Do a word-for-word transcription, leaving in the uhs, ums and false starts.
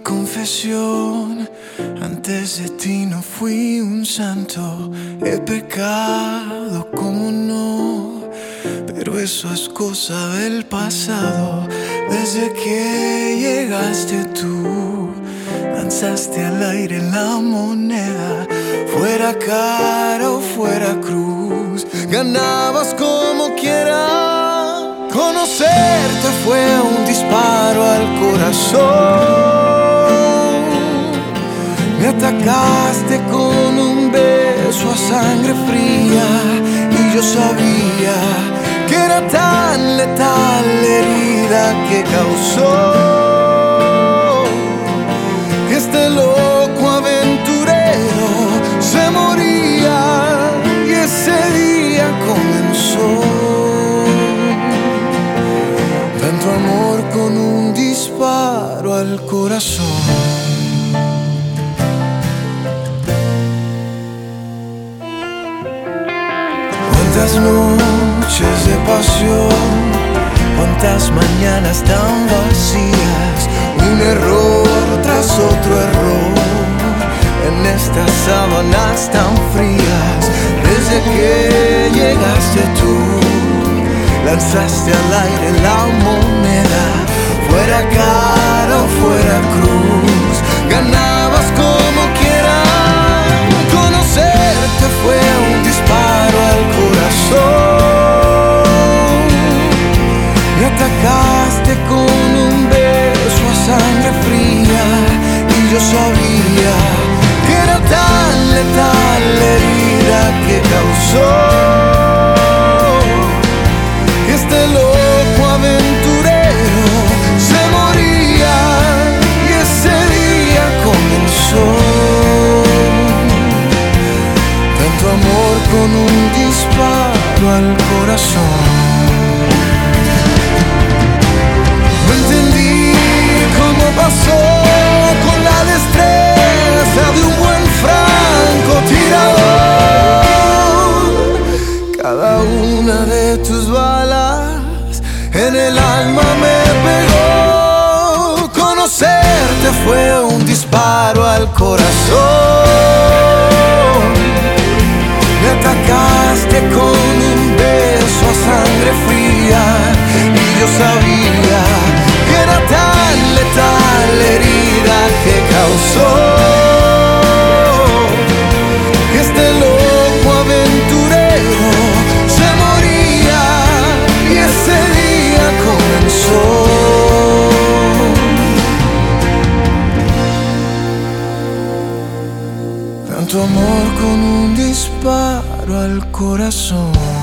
confesión, antes de ti no fui un santo. He pecado, como no, pero eso es cosa del pasado. Desde que llegaste tú, lanzaste al aire la moneda. Fuera cara o fuera cruz, ganabas como quiera. Conocerte fue un disparo al corazón. Me atacaste con un beso a sangre fría, y yo sabía que era tan letal la herida que causó que este loco aventurero se moría. Y ese día comenzó tanto amor con un disparo al corazón. Cuántas noches de pasión, cuántas mañanas tan vacías, un error tras otro error en estas sábanas tan frías. Desde que llegaste tú, lanzaste al aire la moneda. Fuera cara o fuera cruz, ganabas como quiera. Conocerte fue un disparo al corazón. Me atacaste con un beso a sangre fría, y yo sabía que era tan letal la herida que causó que este loco aventurero se moría. Y ese día comenzó tanto amor con un disparo al corazón. No entendí cómo pasó con la destreza de un buen francotirador. Cada una de tus balas en el alma me pegó. Conocerte fue un disparo al corazón. Me atacaste con un beso a sangre fría, y yo sabía que era tan letal la herida que causó que este loco aventurero se moría. Y ese día comenzó tanto amor con un disparo al corazón.